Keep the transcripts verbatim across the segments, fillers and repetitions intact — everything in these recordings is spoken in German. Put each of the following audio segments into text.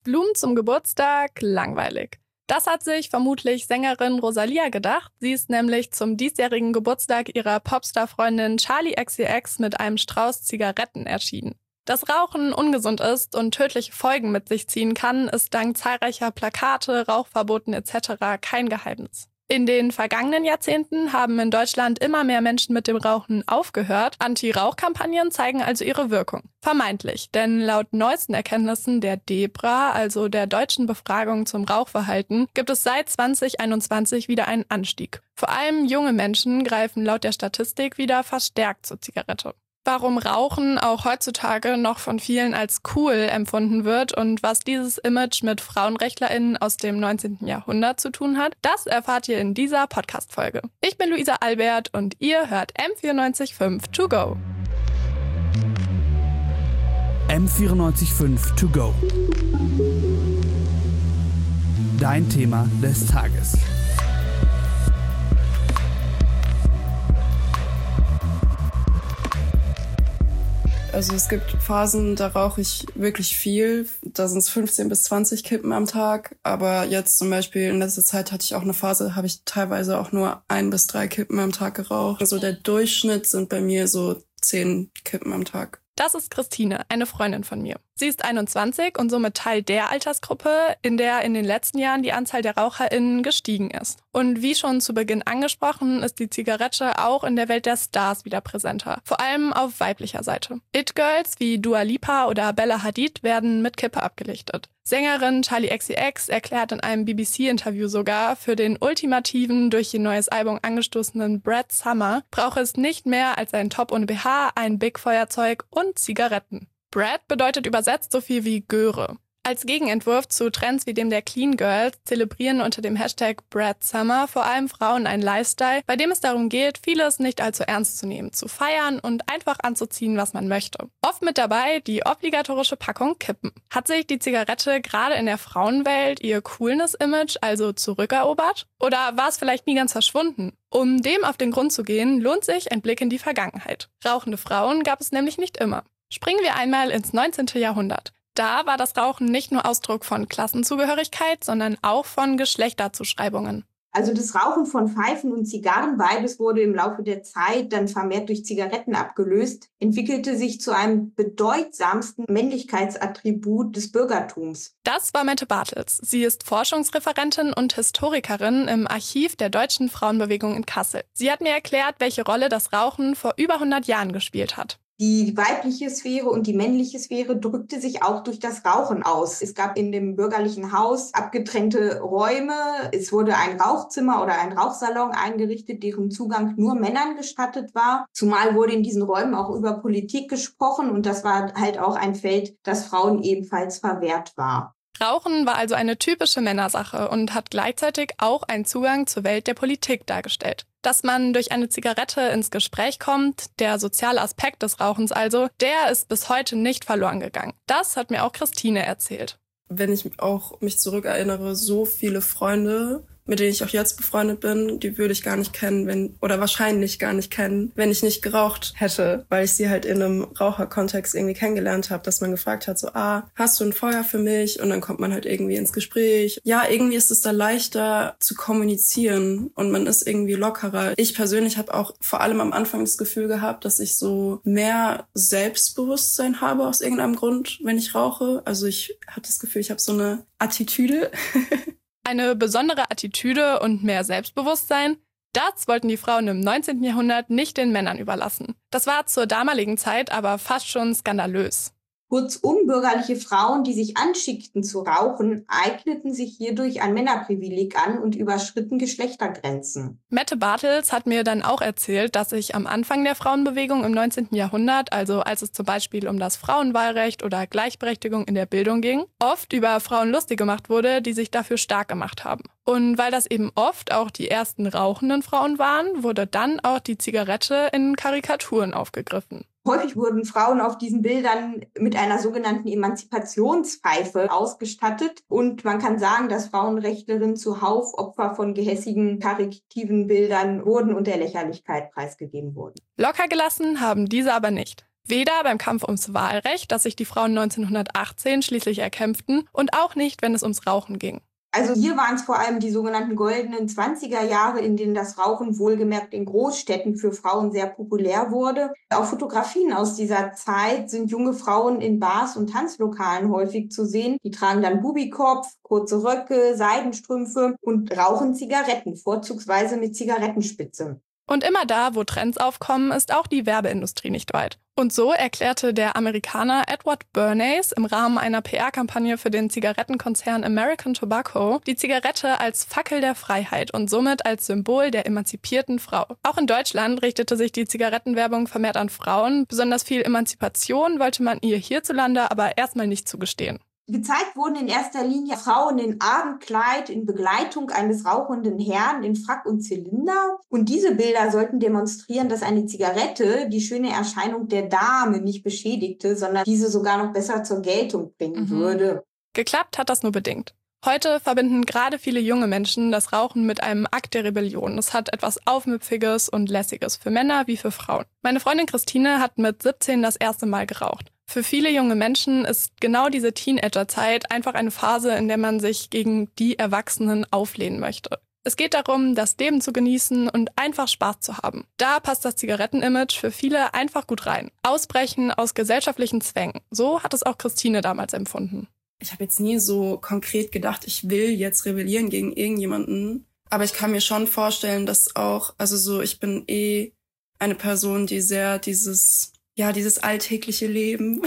Blumen zum Geburtstag, langweilig. Das hat sich vermutlich Sängerin Rosalia gedacht. Sie ist nämlich zum diesjährigen Geburtstag ihrer Popstar-Freundin Charli X C X mit einem Strauß Zigaretten erschienen. Dass Rauchen ungesund ist und tödliche Folgen mit sich ziehen kann, ist dank zahlreicher Plakate, Rauchverboten et cetera kein Geheimnis. In den vergangenen Jahrzehnten haben in Deutschland immer mehr Menschen mit dem Rauchen aufgehört. Anti-Rauch-Kampagnen zeigen also ihre Wirkung. Vermeintlich, denn laut neuesten Erkenntnissen der DEBRA, also der deutschen Befragung zum Rauchverhalten, gibt es seit zwanzig einundzwanzig wieder einen Anstieg. Vor allem junge Menschen greifen laut der Statistik wieder verstärkt zur Zigarette. Warum Rauchen auch heutzutage noch von vielen als cool empfunden wird und was dieses Image mit FrauenrechtlerInnen aus dem neunzehnten Jahrhundert zu tun hat, das erfahrt ihr in dieser Podcast-Folge. Ich bin Luisa Albert und ihr hört M vierundneunzig Komma fünf To Go. M vierundneunzig Komma fünf To Go. Dein Thema des Tages. Also es gibt Phasen, da rauche ich wirklich viel. Da sind es fünfzehn bis zwanzig Kippen am Tag. Aber jetzt zum Beispiel in letzter Zeit hatte ich auch eine Phase, habe ich teilweise auch nur ein bis drei Kippen am Tag geraucht. Also der Durchschnitt sind bei mir so zehn Kippen am Tag. Das ist Christine, eine Freundin von mir. Sie ist einundzwanzig und somit Teil der Altersgruppe, in der in den letzten Jahren die Anzahl der RaucherInnen gestiegen ist. Und wie schon zu Beginn angesprochen, ist die Zigarette auch in der Welt der Stars wieder präsenter. Vor allem auf weiblicher Seite. It-Girls wie Dua Lipa oder Bella Hadid werden mit Kippe abgelichtet. Sängerin Charli X C X erklärt in einem B B C-Interview sogar, für den ultimativen, durch ihr neues Album angestoßenen Brad Summer brauche es nicht mehr als ein Top ohne B H, ein Big-Feuerzeug und Zigaretten. Brad bedeutet übersetzt so viel wie Göre. Als Gegenentwurf zu Trends wie dem der Clean Girls zelebrieren unter dem Hashtag Brad Summer vor allem Frauen einen Lifestyle, bei dem es darum geht, vieles nicht allzu ernst zu nehmen, zu feiern und einfach anzuziehen, was man möchte. Oft mit dabei die obligatorische Packung Kippen. Hat sich die Zigarette gerade in der Frauenwelt ihr Coolness-Image also zurückerobert? Oder war es vielleicht nie ganz verschwunden? Um dem auf den Grund zu gehen, lohnt sich ein Blick in die Vergangenheit. Rauchende Frauen gab es nämlich nicht immer. Springen wir einmal ins neunzehnten Jahrhundert. Da war das Rauchen nicht nur Ausdruck von Klassenzugehörigkeit, sondern auch von Geschlechterzuschreibungen. Also das Rauchen von Pfeifen und Zigarren, beides wurde im Laufe der Zeit dann vermehrt durch Zigaretten abgelöst, entwickelte sich zu einem bedeutsamsten Männlichkeitsattribut des Bürgertums. Das war Mette Bartels. Sie ist Forschungsreferentin und Historikerin im Archiv der Deutschen Frauenbewegung in Kassel. Sie hat mir erklärt, welche Rolle das Rauchen vor über hundert Jahren gespielt hat. Die weibliche Sphäre und die männliche Sphäre drückte sich auch durch das Rauchen aus. Es gab in dem bürgerlichen Haus abgetrennte Räume. Es wurde ein Rauchzimmer oder ein Rauchsalon eingerichtet, deren Zugang nur Männern gestattet war. Zumal wurde in diesen Räumen auch über Politik gesprochen und das war halt auch ein Feld, das Frauen ebenfalls verwehrt war. Rauchen war also eine typische Männersache und hat gleichzeitig auch einen Zugang zur Welt der Politik dargestellt. Dass man durch eine Zigarette ins Gespräch kommt, der soziale Aspekt des Rauchens also, der ist bis heute nicht verloren gegangen. Das hat mir auch Christine erzählt. Wenn ich auch mich zurückerinnere, so viele Freunde, mit denen ich auch jetzt befreundet bin, die würde ich gar nicht kennen, wenn oder wahrscheinlich gar nicht kennen, wenn ich nicht geraucht hätte, weil ich sie halt in einem Raucherkontext irgendwie kennengelernt habe, dass man gefragt hat, so, ah, hast du ein Feuer für mich? Und dann kommt man halt irgendwie ins Gespräch. Ja, irgendwie ist es da leichter zu kommunizieren und man ist irgendwie lockerer. Ich persönlich habe auch vor allem am Anfang das Gefühl gehabt, dass ich so mehr Selbstbewusstsein habe aus irgendeinem Grund, wenn ich rauche. Also ich hatte das Gefühl, ich habe so eine Attitüde. Eine besondere Attitüde und mehr Selbstbewusstsein, das wollten die Frauen im neunzehnten Jahrhundert nicht den Männern überlassen. Das war zur damaligen Zeit aber fast schon skandalös. Kurzum, bürgerliche Frauen, die sich anschickten zu rauchen, eigneten sich hierdurch ein Männerprivileg an und überschritten Geschlechtergrenzen. Mette Bartels hat mir dann auch erzählt, dass sich am Anfang der Frauenbewegung im neunzehnten Jahrhundert, also als es zum Beispiel um das Frauenwahlrecht oder Gleichberechtigung in der Bildung ging, oft über Frauen lustig gemacht wurde, die sich dafür stark gemacht haben. Und weil das eben oft auch die ersten rauchenden Frauen waren, wurde dann auch die Zigarette in Karikaturen aufgegriffen. Häufig wurden Frauen auf diesen Bildern mit einer sogenannten Emanzipationspfeife ausgestattet. Und man kann sagen, dass Frauenrechtlerinnen zuhauf Opfer von gehässigen, karikativen Bildern wurden und der Lächerlichkeit preisgegeben wurden. Locker gelassen haben diese aber nicht. Weder beim Kampf ums Wahlrecht, das sich die Frauen neunzehnhundertachtzehn schließlich erkämpften, und auch nicht, wenn es ums Rauchen ging. Also hier waren es vor allem die sogenannten goldenen zwanziger Jahre, in denen das Rauchen wohlgemerkt in Großstädten für Frauen sehr populär wurde. Auf Fotografien aus dieser Zeit sind junge Frauen in Bars und Tanzlokalen häufig zu sehen. Die tragen dann Bubikopf, kurze Röcke, Seidenstrümpfe und rauchen Zigaretten, vorzugsweise mit Zigarettenspitze. Und immer da, wo Trends aufkommen, ist auch die Werbeindustrie nicht weit. Und so erklärte der Amerikaner Edward Bernays im Rahmen einer P R-Kampagne für den Zigarettenkonzern American Tobacco die Zigarette als Fackel der Freiheit und somit als Symbol der emanzipierten Frau. Auch in Deutschland richtete sich die Zigarettenwerbung vermehrt an Frauen. Besonders viel Emanzipation wollte man ihr hierzulande aber erstmal nicht zugestehen. Gezeigt wurden in erster Linie Frauen in Abendkleid in Begleitung eines rauchenden Herrn in Frack und Zylinder. Und diese Bilder sollten demonstrieren, dass eine Zigarette die schöne Erscheinung der Dame nicht beschädigte, sondern diese sogar noch besser zur Geltung bringen mhm. würde. Geklappt hat das nur bedingt. Heute verbinden gerade viele junge Menschen das Rauchen mit einem Akt der Rebellion. Es hat etwas Aufmüpfiges und Lässiges, für Männer wie für Frauen. Meine Freundin Christine hat mit siebzehn das erste Mal geraucht. Für viele junge Menschen ist genau diese Teenagerzeit einfach eine Phase, in der man sich gegen die Erwachsenen auflehnen möchte. Es geht darum, das Leben zu genießen und einfach Spaß zu haben. Da passt das Zigarettenimage für viele einfach gut rein. Ausbrechen aus gesellschaftlichen Zwängen. So hat es auch Christine damals empfunden. Ich habe jetzt nie so konkret gedacht, ich will jetzt rebellieren gegen irgendjemanden. Aber ich kann mir schon vorstellen, dass auch, also so, ich bin eh eine Person, die sehr dieses... ja, dieses alltägliche Leben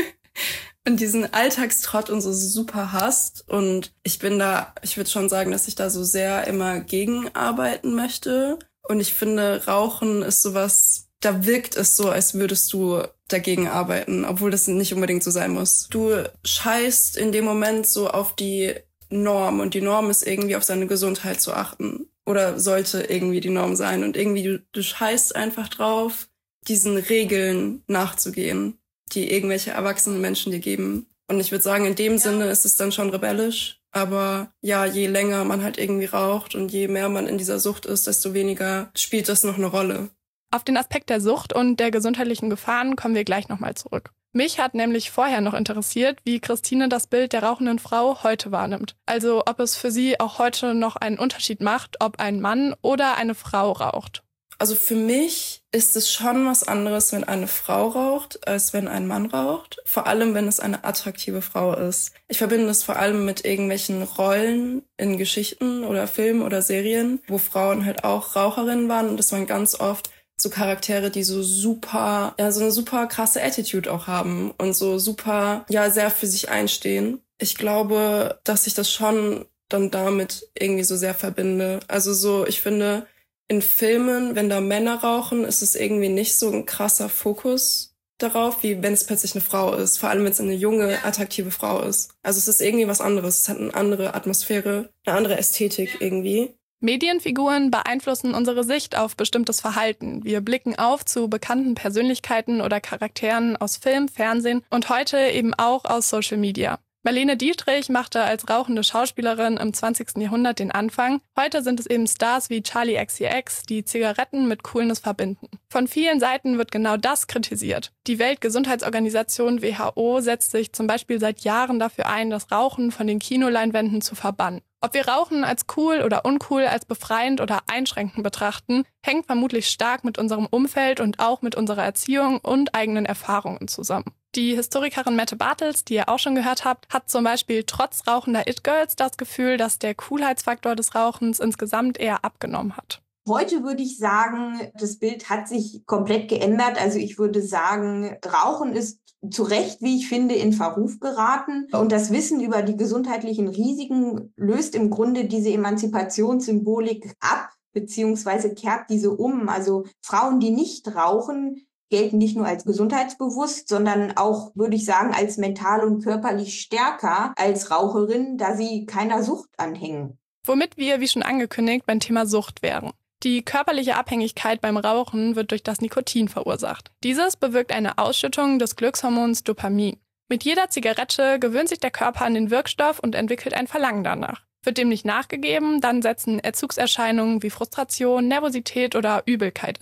und diesen Alltagstrott und so super hasst. Und ich bin da, ich würde schon sagen, dass ich da so sehr immer gegenarbeiten möchte. Und ich finde, Rauchen ist sowas, da wirkt es so, als würdest du dagegen arbeiten, obwohl das nicht unbedingt so sein muss. Du scheißt in dem Moment so auf die Norm und die Norm ist irgendwie auf seine Gesundheit zu achten. Oder sollte irgendwie die Norm sein. Und irgendwie du, du scheißt einfach drauf, diesen Regeln nachzugehen, die irgendwelche erwachsenen Menschen dir geben. Und ich würde sagen, in dem ja. Sinne ist es dann schon rebellisch. Aber ja, je länger man halt irgendwie raucht und je mehr man in dieser Sucht ist, desto weniger spielt das noch eine Rolle. Auf den Aspekt der Sucht und der gesundheitlichen Gefahren kommen wir gleich nochmal zurück. Mich hat nämlich vorher noch interessiert, wie Christine das Bild der rauchenden Frau heute wahrnimmt. Also ob es für sie auch heute noch einen Unterschied macht, ob ein Mann oder eine Frau raucht. Also für mich ist es schon was anderes, wenn eine Frau raucht, als wenn ein Mann raucht. Vor allem, wenn es eine attraktive Frau ist. Ich verbinde es vor allem mit irgendwelchen Rollen in Geschichten oder Filmen oder Serien, wo Frauen halt auch Raucherinnen waren. Und das waren ganz oft so Charaktere, die so super, ja, so eine super krasse Attitude auch haben und so super, ja, sehr für sich einstehen. Ich glaube, dass ich das schon dann damit irgendwie so sehr verbinde. Also so, ich finde, in Filmen, wenn da Männer rauchen, ist es irgendwie nicht so ein krasser Fokus darauf, wie wenn es plötzlich eine Frau ist. Vor allem, wenn es eine junge, attraktive Frau ist. Also es ist irgendwie was anderes. Es hat eine andere Atmosphäre, eine andere Ästhetik irgendwie. Medienfiguren beeinflussen unsere Sicht auf bestimmtes Verhalten. Wir blicken auf zu bekannten Persönlichkeiten oder Charakteren aus Film, Fernsehen und heute eben auch aus Social Media. Marlene Dietrich machte als rauchende Schauspielerin im zwanzigsten Jahrhundert den Anfang. Heute sind es eben Stars wie Charli X C X, die Zigaretten mit Coolness verbinden. Von vielen Seiten wird genau das kritisiert. Die Weltgesundheitsorganisation W H O setzt sich zum Beispiel seit Jahren dafür ein, das Rauchen von den Kinoleinwänden zu verbannen. Ob wir Rauchen als cool oder uncool, als befreiend oder einschränkend betrachten, hängt vermutlich stark mit unserem Umfeld und auch mit unserer Erziehung und eigenen Erfahrungen zusammen. Die Historikerin Mette Bartels, die ihr auch schon gehört habt, hat zum Beispiel trotz rauchender It-Girls das Gefühl, dass der Coolheitsfaktor des Rauchens insgesamt eher abgenommen hat. Heute würde ich sagen, das Bild hat sich komplett geändert. Also ich würde sagen, Rauchen ist zu Recht, wie ich finde, in Verruf geraten. Und das Wissen über die gesundheitlichen Risiken löst im Grunde diese Emanzipationssymbolik ab, beziehungsweise kehrt diese um. Also Frauen, die nicht rauchen, gelten nicht nur als gesundheitsbewusst, sondern auch, würde ich sagen, als mental und körperlich stärker als Raucherinnen, da sie keiner Sucht anhängen. Womit wir, wie schon angekündigt, beim Thema Sucht wären. Die körperliche Abhängigkeit beim Rauchen wird durch das Nikotin verursacht. Dieses bewirkt eine Ausschüttung des Glückshormons Dopamin. Mit jeder Zigarette gewöhnt sich der Körper an den Wirkstoff und entwickelt ein Verlangen danach. Wird dem nicht nachgegeben, dann setzen Entzugserscheinungen wie Frustration, Nervosität oder Übelkeit ein.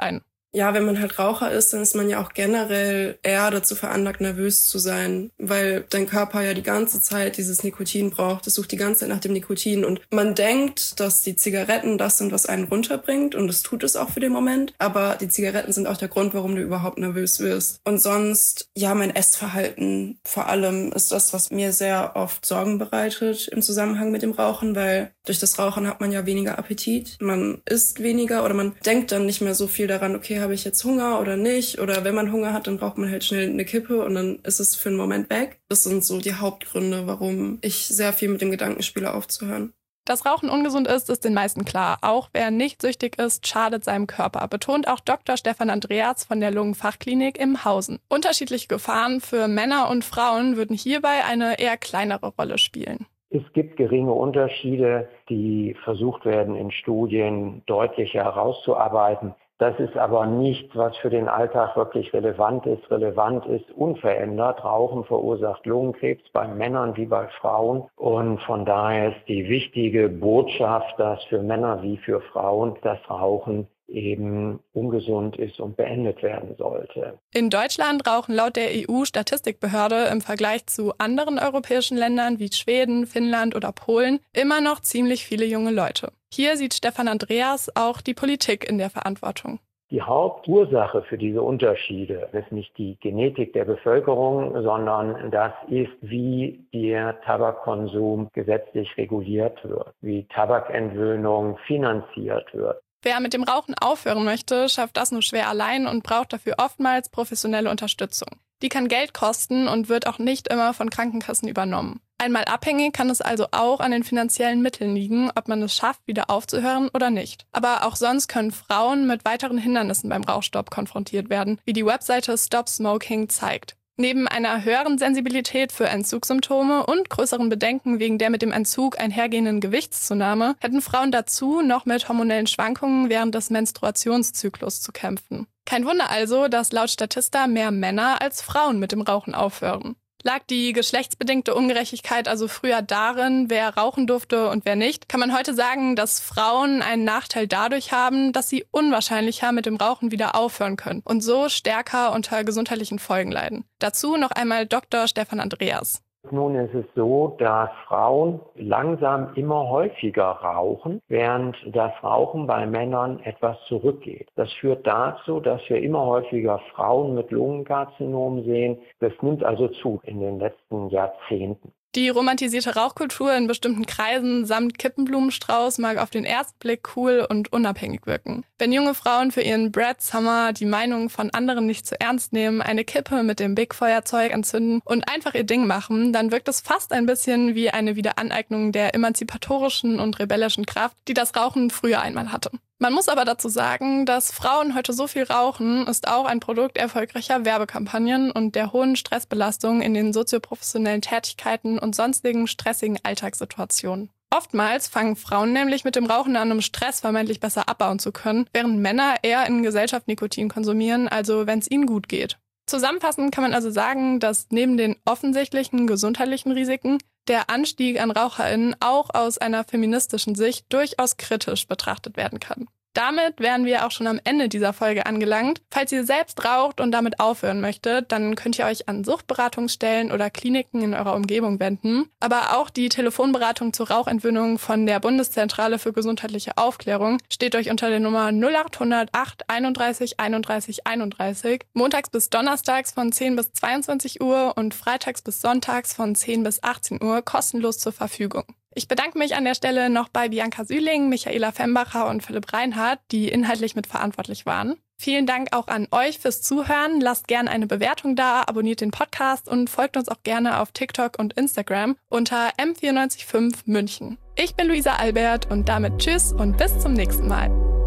Ja, wenn man halt Raucher ist, dann ist man ja auch generell eher dazu veranlagt, nervös zu sein, weil dein Körper ja die ganze Zeit dieses Nikotin braucht. Es sucht die ganze Zeit nach dem Nikotin und man denkt, dass die Zigaretten das sind, was einen runterbringt und das tut es auch für den Moment, aber die Zigaretten sind auch der Grund, warum du überhaupt nervös wirst. Und sonst, ja, mein Essverhalten vor allem ist das, was mir sehr oft Sorgen bereitet im Zusammenhang mit dem Rauchen, weil durch das Rauchen hat man ja weniger Appetit, man isst weniger oder man denkt dann nicht mehr so viel daran, okay, habe ich jetzt Hunger oder nicht? Oder wenn man Hunger hat, dann braucht man halt schnell eine Kippe und dann ist es für einen Moment weg. Das sind so die Hauptgründe, warum ich sehr viel mit dem Gedanken spiele, aufzuhören. Dass Rauchen ungesund ist, ist den meisten klar. Auch wer nicht süchtig ist, schadet seinem Körper, betont auch Doktor Stefan Andreas von der Lungenfachklinik im Hausen. Unterschiedliche Gefahren für Männer und Frauen würden hierbei eine eher kleinere Rolle spielen. Es gibt geringe Unterschiede, die versucht werden, in Studien deutlicher herauszuarbeiten. Das ist aber nichts, was für den Alltag wirklich relevant ist. Relevant ist unverändert. Rauchen verursacht Lungenkrebs bei Männern wie bei Frauen. Und von daher ist die wichtige Botschaft, dass für Männer wie für Frauen das Rauchen eben ungesund ist und beendet werden sollte. In Deutschland rauchen laut der E U-Statistikbehörde im Vergleich zu anderen europäischen Ländern wie Schweden, Finnland oder Polen immer noch ziemlich viele junge Leute. Hier sieht Stefan Andreas auch die Politik in der Verantwortung. Die Hauptursache für diese Unterschiede ist nicht die Genetik der Bevölkerung, sondern das ist, wie der Tabakkonsum gesetzlich reguliert wird, wie Tabakentwöhnung finanziert wird. Wer mit dem Rauchen aufhören möchte, schafft das nur schwer allein und braucht dafür oftmals professionelle Unterstützung. Die kann Geld kosten und wird auch nicht immer von Krankenkassen übernommen. Einmal abhängig kann es also auch an den finanziellen Mitteln liegen, ob man es schafft, wieder aufzuhören oder nicht. Aber auch sonst können Frauen mit weiteren Hindernissen beim Rauchstopp konfrontiert werden, wie die Webseite Stop Smoking zeigt. Neben einer höheren Sensibilität für Entzugssymptome und größeren Bedenken wegen der mit dem Entzug einhergehenden Gewichtszunahme hätten Frauen dazu noch mit hormonellen Schwankungen während des Menstruationszyklus zu kämpfen. Kein Wunder also, dass laut Statista mehr Männer als Frauen mit dem Rauchen aufhören. Lag die geschlechtsbedingte Ungerechtigkeit also früher darin, wer rauchen durfte und wer nicht, kann man heute sagen, dass Frauen einen Nachteil dadurch haben, dass sie unwahrscheinlicher mit dem Rauchen wieder aufhören können und so stärker unter gesundheitlichen Folgen leiden. Dazu noch einmal Doktor Stefan Andreas. Nun ist es so, dass Frauen langsam immer häufiger rauchen, während das Rauchen bei Männern etwas zurückgeht. Das führt dazu, dass wir immer häufiger Frauen mit Lungenkarzinom sehen. Das nimmt also zu in den letzten Jahrzehnten. Die romantisierte Rauchkultur in bestimmten Kreisen samt Kippenblumenstrauß mag auf den ersten Blick cool und unabhängig wirken. Wenn junge Frauen für ihren Brad Summer die Meinung von anderen nicht zu ernst nehmen, eine Kippe mit dem Big-Feuerzeug anzünden und einfach ihr Ding machen, dann wirkt es fast ein bisschen wie eine Wiederaneignung der emanzipatorischen und rebellischen Kraft, die das Rauchen früher einmal hatte. Man muss aber dazu sagen, dass Frauen heute so viel rauchen, ist auch ein Produkt erfolgreicher Werbekampagnen und der hohen Stressbelastung in den sozioprofessionellen Tätigkeiten und sonstigen stressigen Alltagssituationen. Oftmals fangen Frauen nämlich mit dem Rauchen an, um Stress vermeintlich besser abbauen zu können, während Männer eher in Gesellschaft Nikotin konsumieren, also wenn es ihnen gut geht. Zusammenfassend kann man also sagen, dass neben den offensichtlichen gesundheitlichen Risiken der Anstieg an RaucherInnen auch aus einer feministischen Sicht durchaus kritisch betrachtet werden kann. Damit wären wir auch schon am Ende dieser Folge angelangt. Falls ihr selbst raucht und damit aufhören möchtet, dann könnt ihr euch an Suchtberatungsstellen oder Kliniken in eurer Umgebung wenden. Aber auch die Telefonberatung zur Rauchentwöhnung von der Bundeszentrale für gesundheitliche Aufklärung steht euch unter der Nummer null achthundert acht einunddreißig einunddreißig einunddreißig montags bis donnerstags von zehn bis zweiundzwanzig Uhr und freitags bis sonntags von zehn bis achtzehn Uhr kostenlos zur Verfügung. Ich bedanke mich an der Stelle noch bei Bianca Sühling, Michaela Fembacher und Philipp Reinhardt, die inhaltlich mitverantwortlich waren. Vielen Dank auch an euch fürs Zuhören. Lasst gerne eine Bewertung da, abonniert den Podcast und folgt uns auch gerne auf TikTok und Instagram unter M vier neun fünf München. Ich bin Luisa Albert und damit tschüss und bis zum nächsten Mal.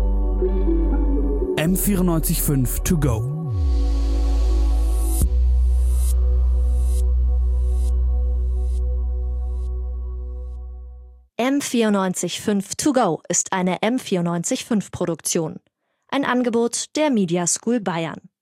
M vier neun fünf to go. M vier neun fünf to go ist eine M vier neun fünf Produktion. Ein Angebot der Media School Bayern.